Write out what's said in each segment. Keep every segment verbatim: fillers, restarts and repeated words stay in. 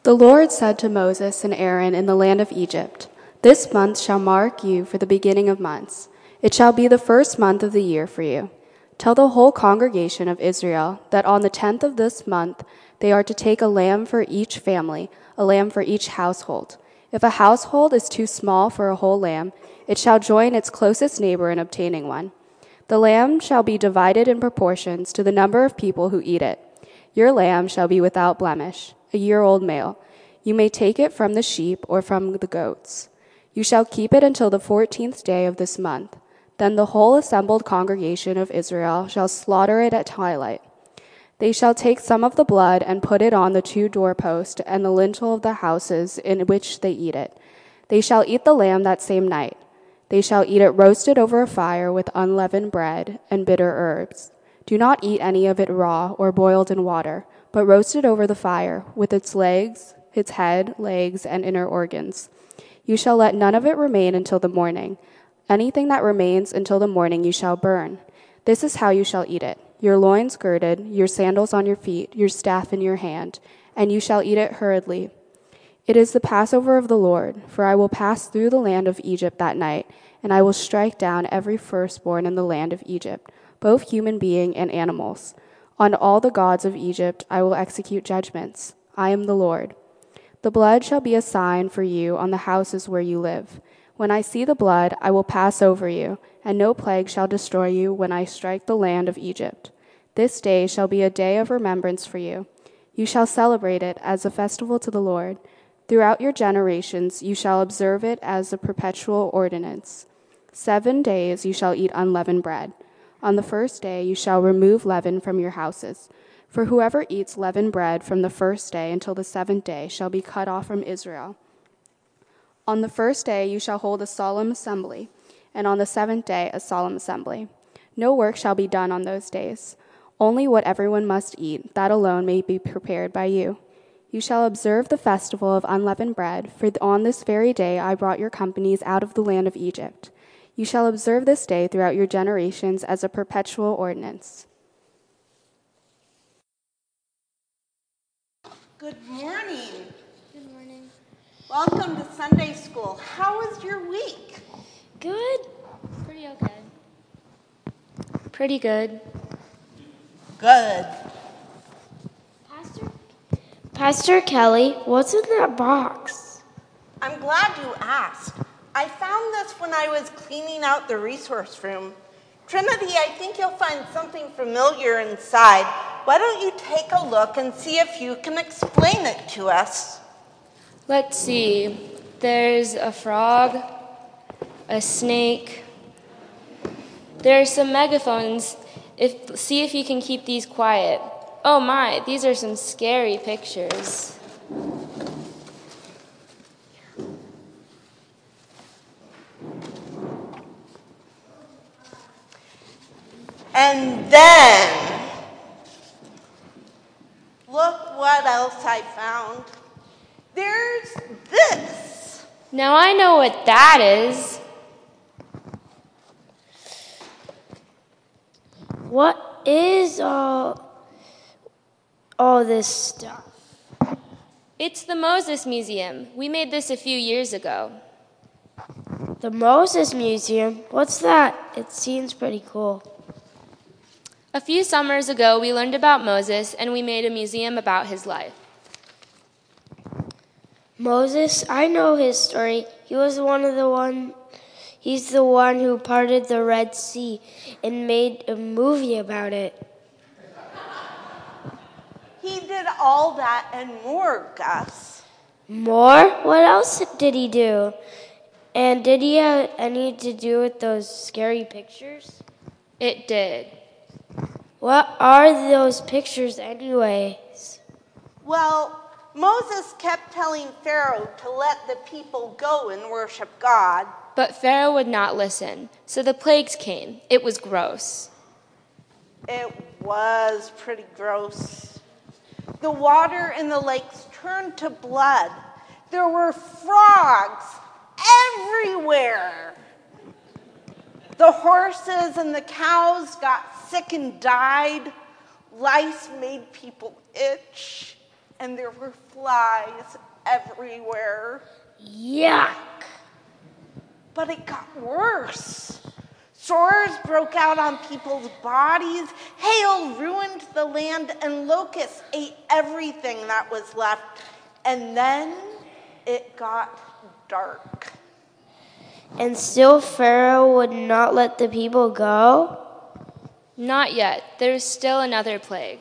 The Lord said to Moses and Aaron in the land of Egypt, "This month shall mark you for the beginning of months. It shall be the first month of the year for you. Tell the whole congregation of Israel that on the tenth of this month they are to take a lamb for each family, a lamb for each household. If a household is too small for a whole lamb, it shall join its closest neighbor in obtaining one. The lamb shall be divided in proportions to the number of people who eat it. Your lamb shall be without blemish, a year-old male. You may take it from the sheep or from the goats. You shall keep it until the fourteenth day of this month. Then the whole assembled congregation of Israel shall slaughter it at twilight. They shall take some of the blood and put it on the two doorposts and the lintel of the houses in which they eat it. They shall eat the lamb that same night. They shall eat it roasted over a fire with unleavened bread and bitter herbs. Do not eat any of it raw or boiled in water, but roast it over the fire with its legs, its head, legs, and inner organs. You shall let none of it remain until the morning. Anything that remains until the morning you shall burn. This is how you shall eat it: your loins girded, your sandals on your feet, your staff in your hand, and you shall eat it hurriedly. It is the Passover of the Lord, for I will pass through the land of Egypt that night, and I will strike down every firstborn in the land of Egypt, both human being and animals. On all the gods of Egypt I will execute judgments. I am the Lord. The blood shall be a sign for you on the houses where you live. When I see the blood, I will pass over you, and no plague shall destroy you when I strike the land of Egypt. This day shall be a day of remembrance for you. You shall celebrate it as a festival to the Lord. Throughout your generations you shall observe it as a perpetual ordinance. Seven days you shall eat unleavened bread. On the first day you shall remove leaven from your houses. For whoever eats leavened bread from the first day until the seventh day shall be cut off from Israel. On the first day you shall hold a solemn assembly, and on the seventh day a solemn assembly. No work shall be done on those days. Only what everyone must eat, that alone may be prepared by you. You shall observe the festival of unleavened bread, for on this very day I brought your companies out of the land of Egypt. You shall observe this day throughout your generations as a perpetual ordinance." Good morning. Good morning. Welcome to Sunday school. How was your week? Good. Pretty okay. Pretty good. Good. Pastor Pastor Kelly, what's in that box? I'm glad you asked. I found this when I was cleaning out the resource room. Trinity, I think you'll find something familiar inside. Why don't you take a look and see if you can explain it to us? Let's see. There's a frog, a snake. There are some megaphones. If, see if you can keep these quiet. Oh my, these are some scary pictures. And then, look what else I found. There's this. Now I know what that is. What is all, all this stuff? It's the Moses Museum. We made this a few years ago. The Moses Museum? What's that? It seems pretty cool. A few summers ago, we learned about Moses, and we made a museum about his life. Moses, I know his story. He was one of the one, he's the one who parted the Red Sea and made a movie about it. He did all that and more, Gus. More? What else did he do? And did he have any to do with those scary pictures? It did. What are those pictures anyways? Well, Moses kept telling Pharaoh to let the people go and worship God. But Pharaoh would not listen, so the plagues came. It was gross. It was pretty gross. The water in the lakes turned to blood. There were frogs everywhere. The horses and the cows got sick and died. Lice made people itch. and there were flies everywhere. Yuck! But it got worse. Sores broke out on people's bodies, hail ruined the land, and locusts ate everything that was left. And then it got dark. And still Pharaoh would not let the people go? Not yet. There's still another plague.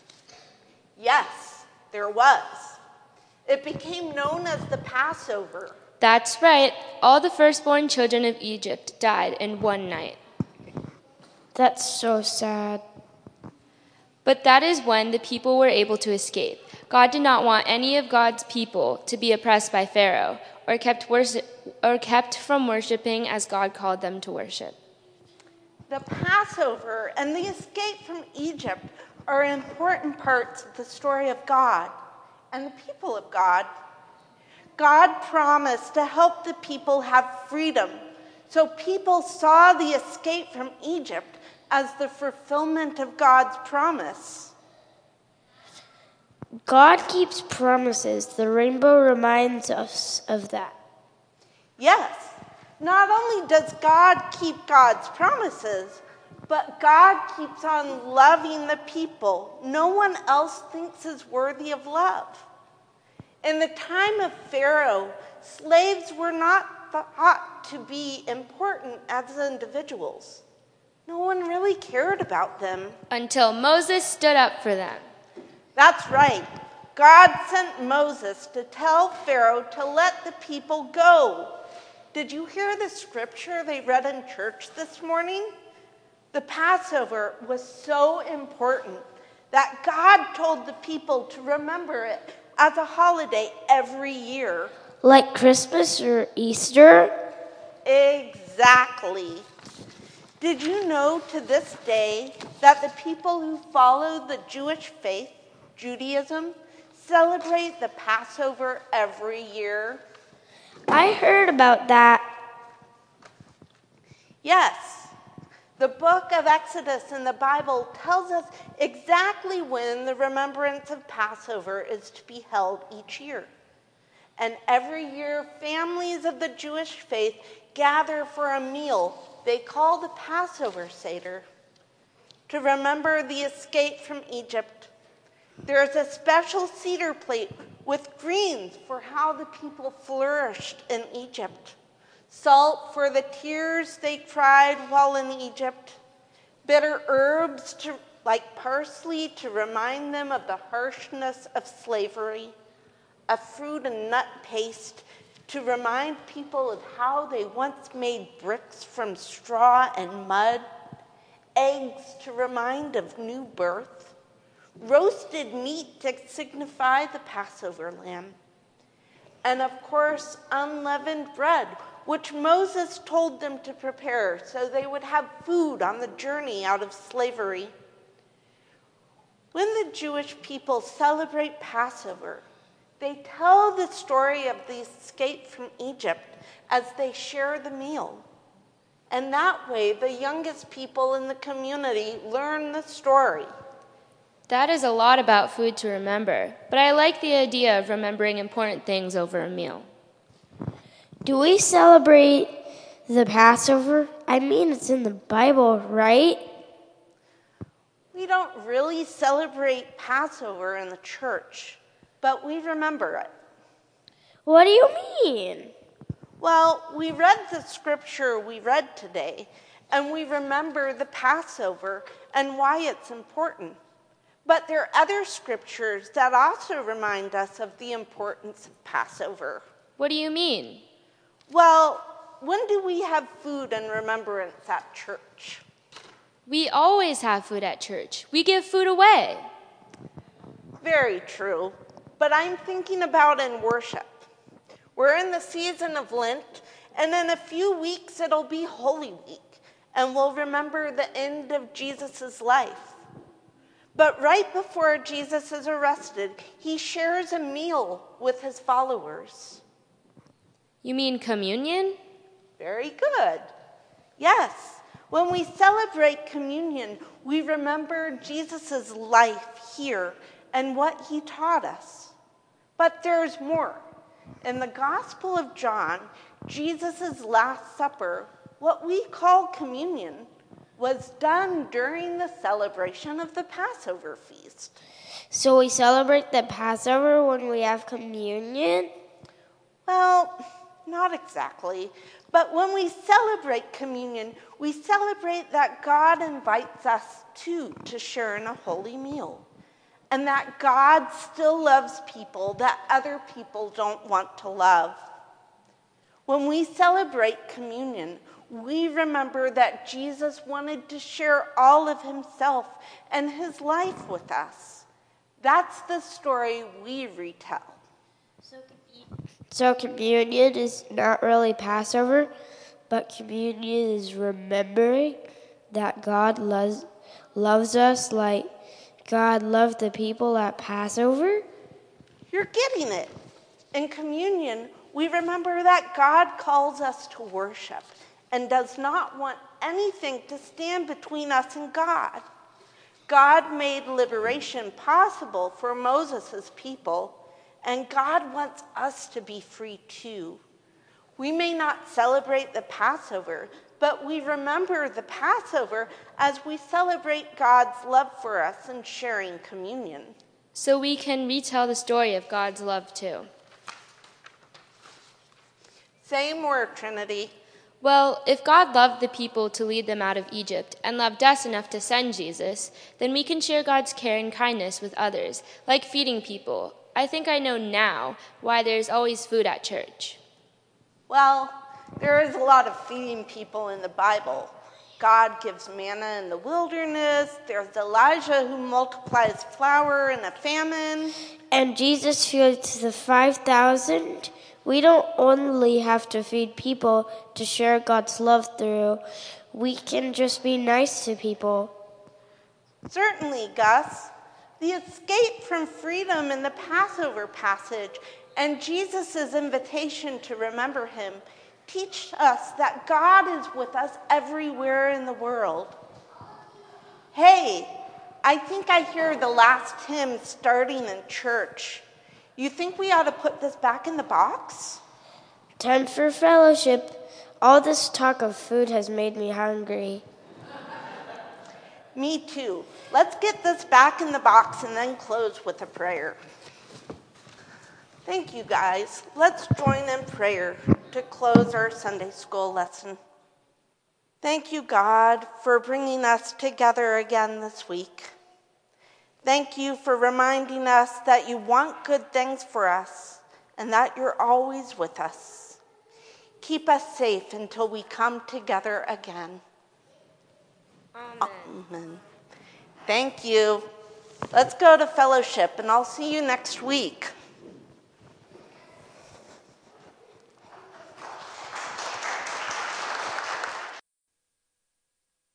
Yes, there was. It became known as the Passover. That's right. All the firstborn children of Egypt died in one night. That's so sad. But that is when the people were able to escape. God did not want any of God's people to be oppressed by Pharaoh or kept worship, or kept from worshiping as God called them to worship. The Passover and the escape from Egypt are important parts of the story of God and the people of God. God promised to help the people have freedom, so people saw the escape from Egypt as the fulfillment of God's promise. God keeps promises. The rainbow reminds us of that. Yes, not only does God keep God's promises, but God keeps on loving the people no one else thinks is worthy of love. In the time of Pharaoh, slaves were not thought to be important as individuals. No one really cared about them. Until Moses stood up for them. That's right. God sent Moses to tell Pharaoh to let the people go. Did you hear the scripture they read in church this morning? The Passover was so important that God told the people to remember it as a holiday every year. Like Christmas or Easter? Exactly. Did you know to this day that the people who follow the Jewish faith, Judaism, celebrate the Passover every year? I heard about that. Yes. The book of Exodus in the Bible tells us exactly when the remembrance of Passover is to be held each year. And every year, families of the Jewish faith gather for a meal they call the Passover Seder to remember the escape from Egypt. There is a special cedar plate with greens for how the people flourished in Egypt, salt for the tears they cried while in Egypt, bitter herbs to, like parsley to remind them of the harshness of slavery, a fruit and nut paste to remind people of how they once made bricks from straw and mud, eggs to remind of new birth, roasted meat to signify the Passover lamb, and of course, unleavened bread, which Moses told them to prepare so they would have food on the journey out of slavery. When the Jewish people celebrate Passover, they tell the story of the escape from Egypt as they share the meal. And that way, the youngest people in the community learn the story. That is a lot about food to remember, but I like the idea of remembering important things over a meal. Do we celebrate the Passover? I mean, it's in the Bible, right? We don't really celebrate Passover in the church, but we remember it. What do you mean? Well, we read the scripture we read today, and we remember the Passover and why it's important. But there are other scriptures that also remind us of the importance of Passover. What do you mean? Well, when do we have food and remembrance at church? We always have food at church. We give food away. Very true. But I'm thinking about in worship. We're in the season of Lent, and in a few weeks it'll be Holy Week, and we'll remember the end of Jesus' life. But right before Jesus is arrested, he shares a meal with his followers. You mean communion? Very good. Yes, when we celebrate communion, we remember Jesus' life here and what he taught us. But there's more. In the Gospel of John, Jesus' Last Supper, what we call communion, was done during the celebration of the Passover feast. So we celebrate the Passover when we have communion? Well, not exactly. But when we celebrate communion, we celebrate that God invites us too to share in a holy meal. And that God still loves people that other people don't want to love. When we celebrate communion, we remember that Jesus wanted to share all of himself and his life with us. That's the story we retell. So communion is not really Passover, but communion is remembering that God loves, loves us like God loved the people at Passover? You're getting it. In communion, we remember that God calls us to worship and does not want anything to stand between us and God. God made liberation possible for Moses' people, and God wants us to be free too. We may not celebrate the Passover, but we remember the Passover as we celebrate God's love for us and sharing communion. So we can retell the story of God's love too. Say more, Trinity. Well, if God loved the people to lead them out of Egypt and loved us enough to send Jesus, then we can share God's care and kindness with others, like feeding people. I think I know now why there's always food at church. Well, there is a lot of feeding people in the Bible. God gives manna in the wilderness. There's Elijah who multiplies flour in a famine. And Jesus feeds the five thousand. We don't only have to feed people to share God's love through. We can just be nice to people. Certainly, Gus. The escape from freedom in the Passover passage and Jesus' invitation to remember him teach us that God is with us everywhere in the world. Hey, I think I hear the last hymn starting in church. You think we ought to put this back in the box? Time for fellowship. All this talk of food has made me hungry. Me too. Let's get this back in the box and then close with a prayer. Thank you, guys. Let's join in prayer to close our Sunday school lesson. Thank you, God, for bringing us together again this week. Thank you for reminding us that you want good things for us and that you're always with us. Keep us safe until we come together again. Amen. Amen. Thank you. Let's go to fellowship, and I'll see you next week.